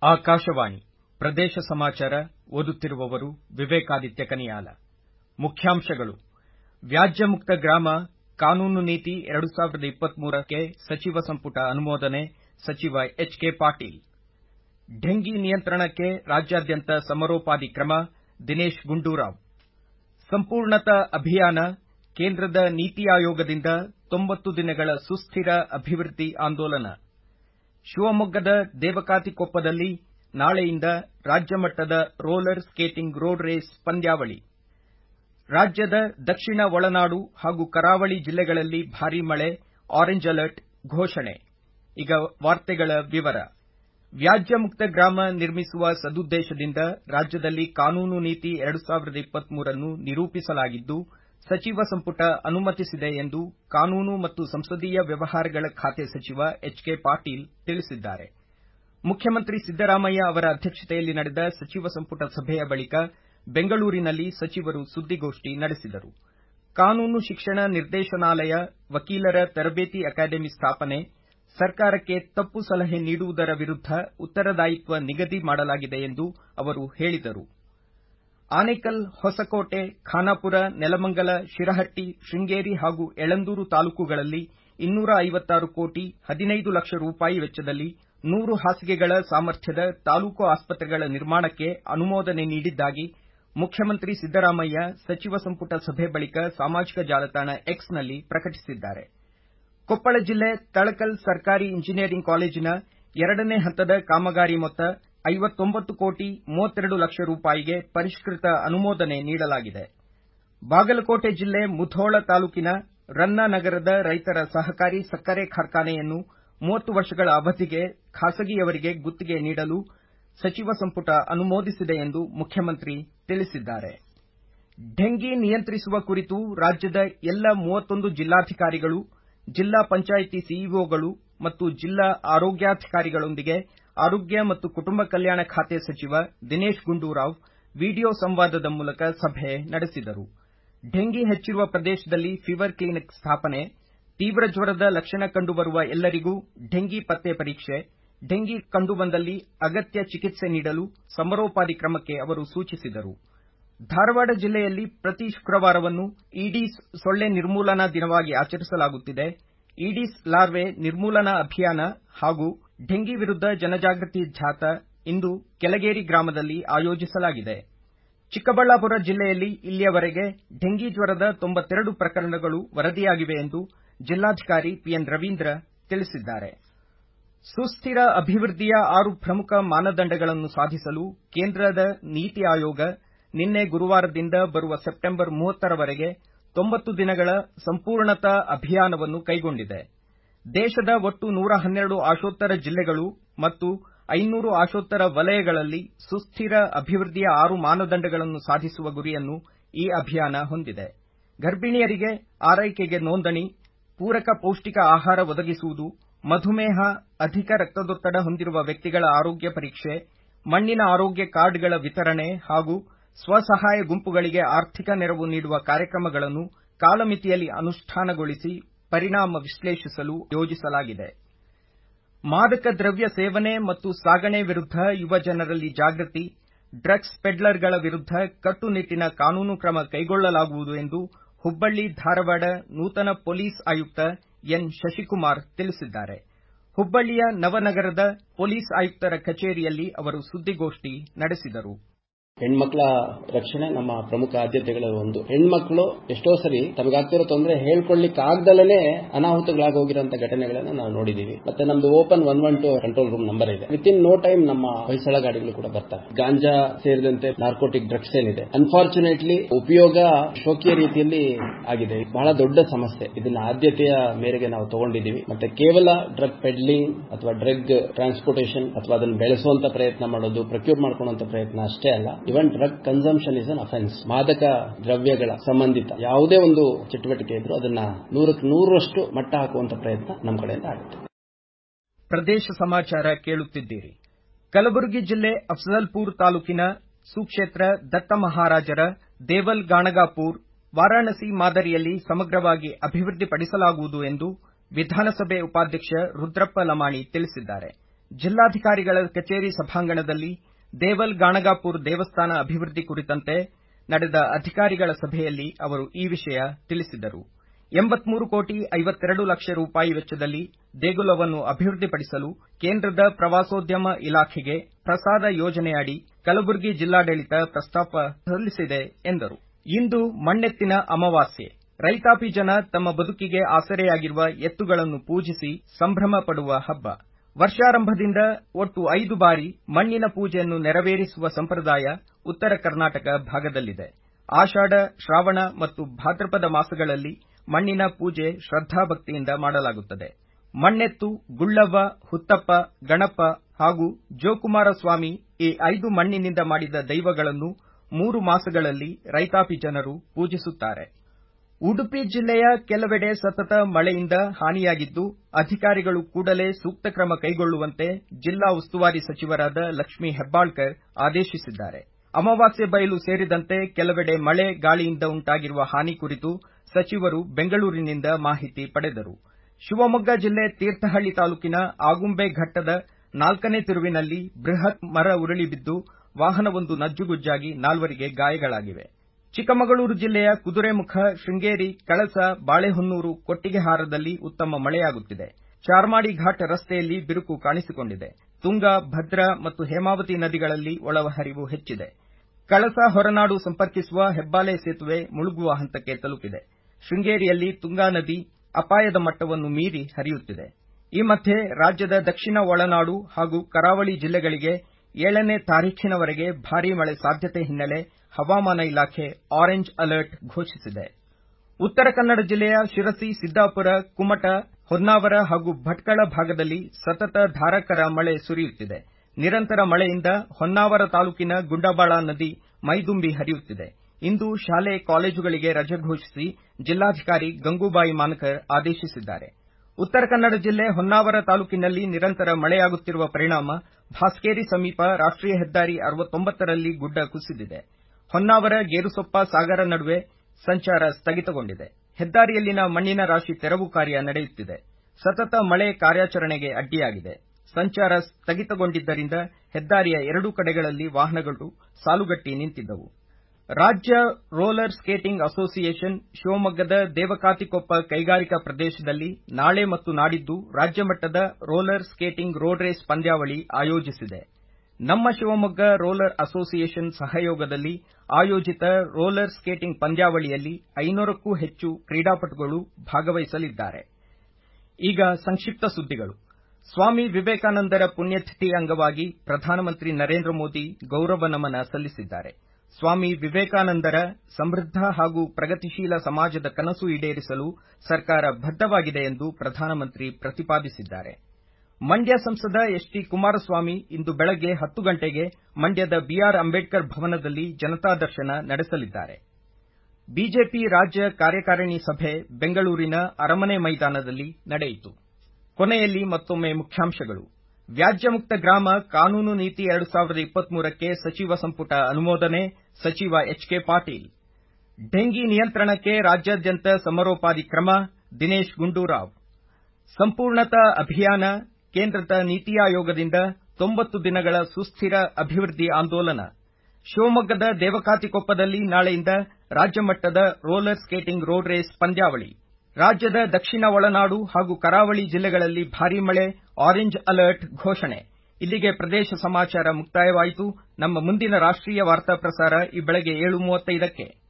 ಆಕಾಶವಾಣಿ ಪ್ರದೇಶ ಸಮಾಚಾರ ಓದುತ್ತಿರುವವರು ವಿವೇಕಾದಿತ್ಯ ಕನಿಯಾಲ. ಮುಖ್ಯಾಂಶಗಳು. ವ್ಯಾಜ್ಯ ಮುಕ್ತ ಗ್ರಾಮ ಕಾನೂನು ನೀತಿ 2023ಕ್ಕೆ ಸಚಿವ ಸಂಪುಟ ಅನುಮೋದನೆ. ಸಚಿವ ಎಚ್ ಕೆ ಪಾಟೀಲ್. ಡೆಂಗಿ ನಿಯಂತ್ರಣಕ್ಕೆ ರಾಜ್ಯಾದ್ಯಂತ ಸಮರೋಪಾದಿ ಕ್ರಮ. ದಿನೇಶ್ ಗುಂಡೂರಾವ್. ಸಂಪೂರ್ಣತಾ ಅಭಿಯಾನ ಕೇಂದ್ರದ ನೀತಿ ಆಯೋಗದಿಂದ 90 ದಿನಗಳ ಸುಸ್ಥಿರ ಅಭಿವೃದ್ಧಿ ಆಂದೋಲನ. ಶಿವಮೊಗ್ಗದ ದೇವಕಾತಿಕೊಪ್ಪದಲ್ಲಿ ನಾಳೆಯಿಂದ ರಾಜ್ಯ ಮಟ್ಟದ ರೋಲರ್ ಸ್ಕೇಟಿಂಗ್ ರೋಡ್ ರೇಸ್ ಪಂದ್ಯಾವಳಿ. ರಾಜ್ಯದ ದಕ್ಷಿಣ ಒಳನಾಡು ಹಾಗೂ ಕರಾವಳಿ ಜಿಲ್ಲೆಗಳಲ್ಲಿ ಭಾರೀ ಮಳೆ, ಆರೆಂಜ್ ಅಲರ್ಟ್ ಘೋಷಣೆ. ಈಗ ವಾರ್ತೆಗಳ ವಿವರ. ವ್ಯಾಜ್ಯ ಮುಕ್ತ ಗ್ರಾಮ ನಿರ್ಮಿಸುವ ಸದುದ್ದೇಶದಿಂದ ರಾಜ್ಯದಲ್ಲಿ ಕಾನೂನು ನೀತಿ 2023 ನಿರೂಪಿಸಲಾಗಿದ್ದು, ಸಚಿವ ಸಂಪುಟ ಅನುಮತಿಸಿದೆ ಎಂದು ಕಾನೂನು ಮತ್ತು ಸಂಸದೀಯ ವ್ಯವಹಾರಗಳ ಖಾತೆ ಸಚಿವ ಎಚ್ ಕೆ ಪಾಟೀಲ್ ತಿಳಿಸಿದ್ದಾರೆ. ಮುಖ್ಯಮಂತ್ರಿ ಸಿದ್ದರಾಮಯ್ಯ ಅವರ ಅಧ್ಯಕ್ಷತೆಯಲ್ಲಿ ನಡೆದ ಸಚಿವ ಸಂಪುಟ ಸಭೆಯ ಬಳಿಕ ಬೆಂಗಳೂರಿನಲ್ಲಿ ಸಚಿವರು ಸುದ್ದಿಗೋಷ್ಠಿ ನಡೆಸಿದರು. ಕಾನೂನು ಶಿಕ್ಷಣ ನಿರ್ದೇಶನಾಲಯ, ವಕೀಲರ ತರಬೇತಿ ಅಕಾಡೆಮಿ ಸ್ಥಾಪನೆ, ಸರ್ಕಾರಕ್ಕೆ ತಪ್ಪು ಸಲಹೆ ನೀಡುವುದರ ವಿರುದ್ಧ ಉತ್ತರದಾಯಿತ್ವ ನಿಗದಿ ಮಾಡಲಾಗಿದೆ ಎಂದು ಅವರು ಹೇಳಿದರು. ಆನೇಕಲ್, ಹೊಸಕೋಟೆ, ಖಾನಾಪುರ, ನೆಲಮಂಗಲ, ಶಿರಹಟ್ಟಿ, ಶೃಂಗೇರಿ ಹಾಗೂ ಯಳಂದೂರು ತಾಲೂಕುಗಳಲ್ಲಿ 256 ಕೋಟಿ 15 ಲಕ್ಷ ರೂಪಾಯಿ ವೆಚ್ಚದಲ್ಲಿ 100 ಹಾಸಿಗೆಗಳ ಸಾಮರ್ಥ್ಯದ ತಾಲೂಕು ಆಸ್ಪತ್ರೆಗಳ ನಿರ್ಮಾಣಕ್ಕೆ ಅನುಮೋದನೆ ನೀಡಿದ್ದಾಗಿ ಮುಖ್ಯಮಂತ್ರಿ ಸಿದ್ದರಾಮಯ್ಯ ಸಚಿವ ಸಂಪುಟ ಸಭೆ ಬಳಿಕ ಸಾಮಾಜಿಕ ಜಾಲತಾಣ ಎಕ್ಸ್ನಲ್ಲಿ ಪ್ರಕಟಿಸಿದ್ದಾರೆ. ಕೊಪ್ಪಳ ಜಿಲ್ಲೆ ತಳಕಲ್ ಸರ್ಕಾರಿ ಇಂಜಿನಿಯರಿಂಗ್ ಕಾಲೇಜಿನ 2ನೇ ಹಂತದ ಕಾಮಗಾರಿ ಮೊತ್ತ 59 ಕೋಟಿ 32 ಲಕ್ಷ ರೂಪಾಯಿಗೆ ಪರಿಷ್ಕೃತ ಅನುಮೋದನೆ ನೀಡಲಾಗಿದೆ. ಬಾಗಲಕೋಟೆ ಜಿಲ್ಲೆ ಮುಧೋಳ ತಾಲೂಕಿನ ರನ್ನ ನಗರದ ರೈತರ ಸಹಕಾರಿ ಸಕ್ಕರೆ ಕಾರ್ಖಾನೆಯನ್ನು 30 ವರ್ಷಗಳ ಅವಧಿಗೆ ಖಾಸಗಿಯವರಿಗೆ ಗುತ್ತಿಗೆ ನೀಡಲು ಸಚಿವ ಸಂಪುಟ ಅನುಮೋದಿಸಿದೆ ಎಂದು ಮುಖ್ಯಮಂತ್ರಿ ತಿಳಿಸಿದ್ದಾರೆ. ಡೆಂಗಿ ನಿಯಂತ್ರಿಸುವ ಕುರಿತು ರಾಜ್ಯದ ಎಲ್ಲ 31 ಜಿಲ್ಲಾಧಿಕಾರಿಗಳು, ಜಿಲ್ಲಾ ಪಂಚಾಯಿತಿ ಸಿಇಒಗಳು ಮತ್ತು ಜಿಲ್ಲಾ ಆರೋಗ್ಯಾಧಿಕಾರಿಗಳೊಂದಿಗೆ ಆರೋಗ್ಯ ಮತ್ತು ಕುಟುಂಬ ಕಲ್ಯಾಣ ಖಾತೆ ಸಚಿವ ದಿನೇಶ್ ಗುಂಡೂರಾವ್ ವಿಡಿಯೋ ಸಂವಾದದ ಮೂಲಕ ಸಭೆ ನಡೆಸಿದರು. ಡೆಂಗಿ ಹೆಚ್ಚಿರುವ ಪ್ರದೇಶದಲ್ಲಿ ಫೀವರ್ ಕ್ಲಿನಿಕ್ ಸ್ಥಾಪನೆ, ತೀವ್ರ ಜ್ವರದ ಲಕ್ಷಣ ಕಂಡುಬರುವ ಎಲ್ಲರಿಗೂ ಡೆಂಗಿ ಪತ್ತೆ ಪರೀಕ್ಷೆ, ಡೆಂಗಿ ಕಂಡುಬಂದಲ್ಲಿ ಅಗತ್ಯ ಚಿಕಿತ್ಸೆ ನೀಡಲು ಸಮರೋಪಾದಿ ಕ್ರಮಕ್ಕೆ ಅವರು ಸೂಚಿಸಿದರು. ಧಾರವಾಡ ಜಿಲ್ಲೆಯಲ್ಲಿ ಪ್ರತಿ ಶುಕ್ರವಾರವನ್ನು ಈಡೀಸ್ ಸೊಳ್ಳೆ ನಿರ್ಮೂಲನಾ ದಿನವಾಗಿ ಆಚರಿಸಲಾಗುತ್ತಿದೆ. ಈಡೀಸ್ ಲಾರ್ವೆ ನಿರ್ಮೂಲನಾ ಅಭಿಯಾನ ಹಾಗೂ ಡೆಂಗಿ ವಿರುದ್ಧ ಜನಜಾಗೃತಿ ಜಾಥಾ ಇಂದು ಕೆಳಗೇರಿ ಗ್ರಾಮದಲ್ಲಿ ಆಯೋಜಿಸಲಾಗಿದೆ. ಚಿಕ್ಕಬಳ್ಳಾಪುರ ಜಿಲ್ಲೆಯಲ್ಲಿ ಇಲ್ಲಿಯವರೆಗೆ ಡೆಂಗಿ ಜ್ವರದ 92 ಪ್ರಕರಣಗಳು ವರದಿಯಾಗಿವೆ ಎಂದು ಜಿಲ್ಲಾಧಿಕಾರಿ ಪಿಎನ್ ರವೀಂದ್ರ ತಿಳಿಸಿದ್ದಾರೆ. ಸುಸ್ಥಿರ ಅಭಿವೃದ್ಧಿಯ 6 ಪ್ರಮುಖ ಮಾನದಂಡಗಳನ್ನು ಸಾಧಿಸಲು ಕೇಂದ್ರದ ನೀತಿ ಆಯೋಗ ನಿನ್ನೆ ಗುರುವಾರದಿಂದ ಬರುವ ಸೆಪ್ಟೆಂಬರ್ 30ರವರೆಗೆ 90 ದಿನಗಳ ಸಂಪೂರ್ಣತಾ ಅಭಿಯಾನವನ್ನು ಕೈಗೊಂಡಿದೆ. ದೇಶದ ಒಟ್ಟು 112 ಆಶೋತ್ತರ ಜಿಲ್ಲೆಗಳು ಮತ್ತು 500 ಆಶೋತ್ತರ ವಲಯಗಳಲ್ಲಿ ಸುಸ್ಥಿರ ಅಭಿವೃದ್ಧಿಯ 6 ಮಾನದಂಡಗಳನ್ನು ಸಾಧಿಸುವ ಗುರಿಯನ್ನು ಈ ಅಭಿಯಾನ ಹೊಂದಿದೆ. ಗರ್ಭಿಣಿಯರಿಗೆ ಆರೈಕೆಗೆ ನೋಂದಣಿ, ಪೂರಕ ಪೌಷ್ಟಿಕ ಆಹಾರ ಒದಗಿಸುವುದು, ಮಧುಮೇಹ, ಅಧಿಕ ರಕ್ತದೊತ್ತಡ ಹೊಂದಿರುವ ವ್ಯಕ್ತಿಗಳ ಆರೋಗ್ಯ ಪರೀಕ್ಷೆ, ಮಣ್ಣಿನ ಆರೋಗ್ಯ ಕಾರ್ಡ್ಗಳ ವಿತರಣೆ ಹಾಗೂ ಸ್ವಸಹಾಯ ಗುಂಪುಗಳಿಗೆ ಆರ್ಥಿಕ ನೆರವು ನೀಡುವ ಕಾರ್ಯಕ್ರಮಗಳನ್ನು ಕಾಲಮಿತಿಯಲ್ಲಿ ಅನುಷ್ಠಾನಗೊಳಿಸಿ ಪರಿಣಾಮ ವಿಶ್ಲೇಷಿಸಲು ಯೋಜಿಸಲಾಗಿದೆ. ಮಾದಕ ದ್ರವ್ಯ ಸೇವನೆ ಮತ್ತು ಸಾಗಣೆ ವಿರುದ್ಧ ಯುವ ಜನರಲ್ಲಿ ಜಾಗೃತಿ, ಡ್ರಗ್ಸ್ ಪೆಡ್ಲರ್ಗಳ ವಿರುದ್ಧ ಕಟ್ಟುನಿಟ್ಟಿನ ಕಾನೂನು ಕ್ರಮ ಕೈಗೊಳ್ಳಲಾಗುವುದು ಎಂದು ಹುಬ್ಬಳ್ಳಿ ಧಾರವಾಡ ನೂತನ ಪೊಲೀಸ್ ಆಯುಕ್ತ ಎನ್ ಶಶಿಕುಮಾರ್ ತಿಳಿಸಿದ್ದಾರೆ. ಹುಬ್ಬಳ್ಳಿಯ ನವನಗರದ ಪೊಲೀಸ್ ಆಯುಕ್ತರ ಕಚೇರಿಯಲ್ಲಿ ಅವರು ಸುದ್ದಿಗೋಷ್ಠಿ ನಡೆಸಿದರು. ಹೆಣ್ಮಕ್ಳ ರಕ್ಷಣೆ ನಮ್ಮ ಪ್ರಮುಖ ಆದ್ಯತೆಗಳ ಒಂದು. ಹೆಣ್ಮಕ್ಳು ಎಷ್ಟೋ ಸರಿ ತಮಗಾಗ್ತಿರೋ ತೊಂದರೆ ಹೇಳ್ಕೊಳ್ಳಿಕ್ಕೆ ಆಗದಲ್ಲೇ ಅನಾಹುತಗಳಾಗಿ ಹೋಗಿರುವಂತ ಘಟನೆಗಳನ್ನ ನಾವು ನೋಡಿದೀವಿ. ಮತ್ತೆ ನಮ್ದು ಓಪನ್ 112 ಕಂಟ್ರೋಲ್ ರೂಮ್ ನಂಬರ್ ಇದೆ. ವಿತಿನ್ ನೋ ಟೈಮ್ ನಮ್ಮ ಹೊಯ್ಸಳ ಗಾಡಿಗಳು ಕೂಡ ಬರ್ತಾರೆ. ಗಾಂಜಾ ಸೇರಿದಂತೆ ನಾರ್ಕೋಟಿಕ್ ಡ್ರಗ್ಸ್ ಏನಿದೆ, ಅನ್ಫಾರ್ಚುನೇಟ್ಲಿ ಉಪಯೋಗ ಶೋಕಿಯ ರೀತಿಯಲ್ಲಿ ಆಗಿದೆ. ಬಹಳ ದೊಡ್ಡ ಸಮಸ್ಯೆ. ಇದನ್ನ ಆದ್ಯತೆಯ ಮೇರೆಗೆ ನಾವು ತಗೊಂಡಿದ್ದೀವಿ. ಮತ್ತೆ ಕೇವಲ ಡ್ರಗ್ ಪೆಡ್ಲಿಂಗ್ ಅಥವಾ ಡ್ರಗ್ ಟ್ರಾನ್ಸ್ಪೋರ್ಟೇಷನ್ ಅಥವಾ ಅದನ್ನು ಬೆಳೆಸುವಂತ ಪ್ರಯತ್ನ ಮಾಡೋದು, ಪ್ರೊಕ್ಯೂರ್ ಮಾಡ್ಕೊಳ್ಳುವಂತ ಪ್ರಯತ್ನ ಅಷ್ಟೇ ಅಲ್ಲ, even drug consumption is an offence. ಮಾದಕ ದ್ರವ್ಯಗಳ ಸಂಬಂಧಿತ ಯಾವುದೇ ಒಂದು ಚಟುವಟಿಕೆ ಇದ್ರೂ ಅದನ್ನ 100% ಮಟ್ಟ ಹಾಕುವಂತ ಪ್ರಯತ್ನ ನಮ್ಮ ಕಡೆಯಿಂದ ಆಗುತ್ತೆ. ಪ್ರದೇಶ ಸಮಾಚಾರ ಕೇಳುತ್ತಿದ್ದೀರಿ. ಕಲಬುರಗಿ ಜಿಲ್ಲೆ ಅಫಜಲ್ಪುರ ತಾಲೂಕಿನ ಸುಕ್ಷೇತ್ರ ದತ್ತ ಮಹಾರಾಜರ ದೇವಲ್ ಗಾಣಗಾಪುರ್ ವಾರಾಣಸಿ ಮಾದರಿಯಲ್ಲಿ ಸಮಗ್ರವಾಗಿ ಅಭಿವೃದ್ಧಿಪಡಿಸಲಾಗುವುದು ಎಂದು ವಿಧಾನಸಭೆ ಉಪಾಧ್ಯಕ್ಷ ರುದ್ರಪ್ಪ ಲಮಾಣಿ ತಿಳಿಸಿದ್ದಾರೆ. ಜಿಲ್ಲಾಧಿಕಾರಿಗಳ ಕಚೇರಿ ಸಭಾಂಗಣದಲ್ಲಿ ದೇವಲ್ ಗಾಣಗಾಪುರ್ ದೇವಸ್ಥಾನ ಅಭಿವೃದ್ಧಿ ಕುರಿತಂತೆ ನಡೆದ ಅಧಿಕಾರಿಗಳ ಸಭೆಯಲ್ಲಿ ಅವರು ಈ ವಿಷಯ ತಿಳಿಸಿದರು. 83 ಕೋಟಿ 52 ಲಕ್ಷ ರೂಪಾಯಿ ವೆಚ್ಚದಲ್ಲಿ ದೇಗುಲವನ್ನು ಅಭಿವೃದ್ಧಿಪಡಿಸಲು ಕೇಂದ್ರದ ಪ್ರವಾಸೋದ್ಯಮ ಇಲಾಖೆಗೆ ಪ್ರಸಾದ ಯೋಜನೆಯಡಿ ಕಲಬುರಗಿ ಜಿಲ್ಲಾಡಳಿತ ಪ್ರಸ್ತಾಪ ಸಲ್ಲಿಸಿದೆ ಎಂದರು. ಇಂದು ಮಣ್ಣೆತ್ತಿನ ಅಮಾವಾಸ್ಯೆ. ರೈತಾಪಿ ಜನ ತಮ್ಮ ಬದುಕಿಗೆ ಆಸರೆಯಾಗಿರುವ ಎತ್ತುಗಳನ್ನು ಪೂಜಿಸಿ ಸಂಭ್ರಮ ಪಡುವ ಹಬ್ಬ. ವರ್ಷಾರಂಭದಿಂದ ಒಟ್ಟು 5 ಬಾರಿ ಮಣ್ಣಿನ ಪೂಜೆಯನ್ನು ನೆರವೇರಿಸುವ ಸಂಪ್ರದಾಯ ಉತ್ತರ ಕರ್ನಾಟಕ ಭಾಗದಲ್ಲಿದೆ. ಆಷಾಢ, ಶ್ರಾವಣ ಮತ್ತು ಭಾದ್ರಪದ ಮಾಸಗಳಲ್ಲಿ ಮಣ್ಣಿನ ಪೂಜೆ ಶ್ರದ್ಧಾಭಕ್ತಿಯಿಂದ ಮಾಡಲಾಗುತ್ತದೆ. ಮಣ್ಣೆತ್ತು, ಗುಳ್ಳವ್ವ, ಹುತ್ತಪ್ಪ, ಗಣಪ ಹಾಗೂ ಜೋಕುಮಾರಸ್ವಾಮಿ ಈ 5 ಮಣ್ಣಿನಿಂದ ಮಾಡಿದ ದೈವಗಳನ್ನು 3 ಮಾಸಗಳಲ್ಲಿ ರೈತಾಪಿ ಜನರು ಪೂಜಿಸುತ್ತಾರೆ. ಉಡುಪಿ ಜಿಲ್ಲೆಯ ಕೆಲವೆಡೆ ಸತತ ಮಳೆಯಿಂದ ಹಾನಿಯಾಗಿದ್ದು, ಅಧಿಕಾರಿಗಳು ಕೂಡಲೇ ಸೂಕ್ತ ಕ್ರಮ ಕೈಗೊಳ್ಳುವಂತೆ ಜಿಲ್ಲಾ ಉಸ್ತುವಾರಿ ಸಚಿವರಾದ ಲಕ್ಷ್ಮೀ ಹೆಬ್ಬಾಳ್ಕರ್ ಆದೇಶಿಸಿದ್ದಾರೆ. ಅಮಾವಾಸ್ಯೆ ಬಯಲು ಸೇರಿದಂತೆ ಕೆಲವೆಡೆ ಮಳೆ, ಗಾಳಿಯಿಂದ ಉಂಟಾಗಿರುವ ಹಾನಿ ಕುರಿತು ಸಚಿವರು ಬೆಂಗಳೂರಿನಿಂದ ಮಾಹಿತಿ ಪಡೆದರು. ಶಿವಮೊಗ್ಗ ಜಿಲ್ಲೆ ತೀರ್ಥಹಳ್ಳಿ ತಾಲೂಕಿನ ಆಗುಂಬೆ ಘಟ್ಟದ 4ನೇ ತಿರುವಿನಲ್ಲಿ ಬೃಹತ್ ಮರ ಉರುಳಿ ಬಿದ್ದು ವಾಹನವೊಂದು ನಜ್ಜುಗುಜ್ಜಾಗಿ 4 ಗಾಯಗಳಾಗಿವೆ. ಚಿಕ್ಕಮಗಳೂರು ಜಿಲ್ಲೆಯ ಕುದುರೆಮುಖ, ಶೃಂಗೇರಿ, ಕಳಸ, ಬಾಳೆಹೊನ್ನೂರು, ಕೊಟ್ಟಿಗೆಹಾರದಲ್ಲಿ ಉತ್ತಮ ಮಳೆಯಾಗುತ್ತಿದೆ. ಚಾರ್ಮಾಡಿ ಘಾಟ್ ರಸ್ತೆಯಲ್ಲಿ ಬಿರುಕು ಕಾಣಿಸಿಕೊಂಡಿದೆ. ತುಂಗಾ, ಭದ್ರಾ ಮತ್ತು ಹೇಮಾವತಿ ನದಿಗಳಲ್ಲಿ ಒಳಹರಿವು ಹೆಚ್ಚಿದೆ. ಕಳಸ ಹೊರನಾಡು ಸಂಪರ್ಕಿಸುವ ಹೆಬ್ಬಾಲೆ ಸೇತುವೆ ಮುಳುಗುವ ಹಂತಕ್ಕೆ ತಲುಪಿದೆ. ಶೃಂಗೇರಿಯಲ್ಲಿ ತುಂಗಾ ನದಿ ಅಪಾಯದ ಮಟ್ಟವನ್ನು ಮೀರಿ ಹರಿಯುತ್ತಿದೆ. ಈ ಮಧ್ಯೆ ರಾಜ್ಯದ ದಕ್ಷಿಣ ಒಳನಾಡು ಹಾಗೂ ಕರಾವಳಿ ಜಿಲ್ಲೆಗಳಿಗೆ 7ನೇ ತಾರೀಖಿನವರೆಗೆ ಭಾರೀ ಮಳೆ ಸಾಧ್ಯತೆ ಹಿನ್ನೆಲೆ ಹವಾಮಾನ ಇಲಾಖೆ ಆರೆಂಜ್ ಅಲರ್ಟ್ ಘೋಷಿಸಿದೆ. ಉತ್ತರ ಕನ್ನಡ ಜಿಲ್ಲೆಯ ಶಿರಸಿ, ಸಿದ್ದಾಪುರ, ಕುಮಟ, ಹೊನ್ನಾವರ ಹಾಗೂ ಭಟ್ಕಳ ಭಾಗದಲ್ಲಿ ಸತತ ಧಾರಾಕಾರ ಮಳೆ ಸುರಿಯುತ್ತಿದೆ. ನಿರಂತರ ಮಳೆಯಿಂದ ಹೊನ್ನಾವರ ತಾಲೂಕಿನ ಗುಂಡಬಾಳ ನದಿ ಮೈದುಂಬಿ ಹರಿಯುತ್ತಿದೆ. ಇಂದು ಶಾಲೆ, ಕಾಲೇಜುಗಳಿಗೆ ರಜೆ ಘೋಷಿಸಿ ಜಿಲ್ಲಾಧಿಕಾರಿ ಗಂಗೂಬಾಯಿ ಮಾನಕರ್ ಆದೇಶಿಸಿದ್ದಾರೆ. ಉತ್ತರ ಕನ್ನಡ ಜಿಲ್ಲೆ ಹೊನ್ನಾವರ ತಾಲೂಕಿನಲ್ಲಿ ನಿರಂತರ ಮಳೆಯಾಗುತ್ತಿರುವ ಪರಿಣಾಮ ಭಾಸ್ಕೇರಿ ಸಮೀಪ ರಾಷ್ಟ್ರೀಯ ಹೆದ್ದಾರಿ 69ರಲ್ಲಿ ಗುಡ್ಡ ಕುಸಿದಿದೆ. ಹೊನ್ನಾವರ, ಗೇರುಸೊಪ್ಪ, ಸಾಗರ ನಡುವೆ ಸಂಚಾರ ಸ್ಥಗಿತಗೊಂಡಿದೆ. ಹೆದ್ದಾರಿಯಲ್ಲಿನ ಮಣ್ಣಿನ ರಾಶಿ ತೆರವು ಕಾರ್ಯ ನಡೆಯುತ್ತಿದೆ. ಸತತ ಮಳೆ ಕಾರ್ಯಾಚರಣೆಗೆ ಅಡ್ಡಿಯಾಗಿದೆ. ಸಂಚಾರ ಸ್ಥಗಿತಗೊಂಡಿದ್ದರಿಂದ ಹೆದ್ದಾರಿಯ 2 ಕಡೆಗಳಲ್ಲಿ ವಾಹನಗಳು ಸಾಲುಗಟ್ಟಿ ನಿಂತಿದ್ದವು. ರಾಜ್ಯ ರೋಲರ್ ಸ್ಕೇಟಿಂಗ್ ಅಸೋಸಿಯೇಷನ್ ಶಿವಮೊಗ್ಗದ ದೇವಕಾತಿಕೊಪ್ಪ ಕೈಗಾರಿಕಾ ಪ್ರದೇಶದಲ್ಲಿ ನಾಳೆ ಮತ್ತು ನಾಡಿದ್ದು ರಾಜ್ಯ ಮಟ್ಟದ ರೋಲರ್ ಸ್ಕೇಟಿಂಗ್ ರೋಡ್ ರೇಸ್ ಪಂದ್ಯಾವಳಿ ಆಯೋಜಿಸಿದೆ. ನಮ್ಮ ಶಿವಮೊಗ್ಗ ರೋಲರ್ ಅಸೋಸಿಯೇಷನ್ ಸಹಯೋಗದಲ್ಲಿ ಆಯೋಜಿತ ರೋಲರ್ ಸ್ಕೇಟಿಂಗ್ ಪಂದ್ಯಾವಳಿಯಲ್ಲಿ 500ಕ್ಕೂ ಹೆಚ್ಚು ಕ್ರೀಡಾಪಟುಗಳು ಭಾಗವಹಿಸಲಿದ್ದಾರೆ. ಈಗ ಸಂಕ್ಷಿಪ್ತ ಸುದ್ದಿಗಳು. ಸ್ವಾಮಿ ವಿವೇಕಾನಂದರ ಪುಣ್ಯತಿಥಿ ಅಂಗವಾಗಿ ಪ್ರಧಾನಮಂತ್ರಿ ನರೇಂದ್ರ ಮೋದಿ ಗೌರವ ನಮನ ಸಲ್ಲಿಸಿದ್ದಾರೆ. ಸ್ವಾಮಿ ವಿವೇಕಾನಂದರ ಸಮೃದ್ಧ ಹಾಗೂ ಪ್ರಗತಿಶೀಲ ಸಮಾಜದ ಕನಸು ಈಡೇರಿಸಲು ಸರ್ಕಾರ ಬದ್ಧವಾಗಿದೆ ಎಂದು ಪ್ರಧಾನಮಂತ್ರಿ ಪ್ರತಿಪಾದಿಸಿದ್ದಾರೆ. ಮಂಡ್ಯ ಸಂಸದ ಎಚ್. ಡಿ. ಕುಮಾರಸ್ವಾಮಿ ಇಂದು ಬೆಳಗ್ಗೆ 10 ಗಂಟೆಗೆ ಮಂಡ್ಯದ ಬಿಆರ್ ಅಂಬೇಡ್ಕರ್ ಭವನದಲ್ಲಿ ಜನತಾ ದರ್ಶನ ನಡೆಸಲಿದ್ದಾರೆ. ಬಿಜೆಪಿ ರಾಜ್ಯ ಕಾರ್ಯಕಾರಿಣಿ ಸಭೆ ಬೆಂಗಳೂರಿನ ಅರಮನೆ ಮೈದಾನದಲ್ಲಿ ನಡೆಯಿತು. ಕೊನೆಯಲ್ಲಿ ಮತ್ತೊಮ್ಮೆ ಮುಖ್ಯಾಂಶಗಳು. ವ್ಯಾಜ್ಯ ಮುಕ್ತ ಗ್ರಾಮ ಕಾನೂನು ನೀತಿ 2023ಕ್ಕೆ ಸಚಿವ ಸಂಪುಟ ಅನುಮೋದನೆ. ಸಚಿವ ಎಚ್. ಕೆ. ಪಾಟೀಲ್. ಡೆಂಗಿ ನಿಯಂತ್ರಣಕ್ಕೆ ರಾಜ್ಯಾದ್ಯಂತ ಸಮರೋಪಾದಿ ಕ್ರಮ. ದಿನೇಶ್ ಗುಂಡೂರಾವ್. ಸಂಪೂರ್ಣತಾ ಅಭಿಯಾನ. ಕೇಂದ್ರದ ನೀತಿ ಆಯೋಗದಿಂದ 90 ದಿನಗಳ ಸುಸ್ಥಿರ ಅಭಿವೃದ್ಧಿ ಆಂದೋಲನ. ಶಿವಮೊಗ್ಗದ ದೇವಕಾತಿಕೊಪ್ಪದಲ್ಲಿ ನಾಳೆಯಿಂದ ರಾಜ್ಯ ಮಟ್ಟದ ರೋಲರ್ ಸ್ಕೇಟಿಂಗ್ ರೋಡ್ ರೇಸ್ ಪಂದ್ಯಾವಳಿ. ರಾಜ್ಯದ ದಕ್ಷಿಣ ಒಳನಾಡು ಹಾಗೂ ಕರಾವಳಿ ಜಿಲ್ಲೆಗಳಲ್ಲಿ ಭಾರೀ ಮಳೆ, ಆರೆಂಜ್ ಅಲರ್ಟ್ ಘೋಷಣೆ. ಇಲ್ಲಿಗೆ ಪ್ರದೇಶ ಸಮಾಚಾರ ಮುಕ್ತಾಯವಾಯಿತು. ನಮ್ಮ ಮುಂದಿನ ರಾಷ್ಟ್ರೀಯ ವಾರ್ತಾ ಪ್ರಸಾರ ಈ ಬೆಳಗ್ಗೆ 7:35ಕ್ಕೆ.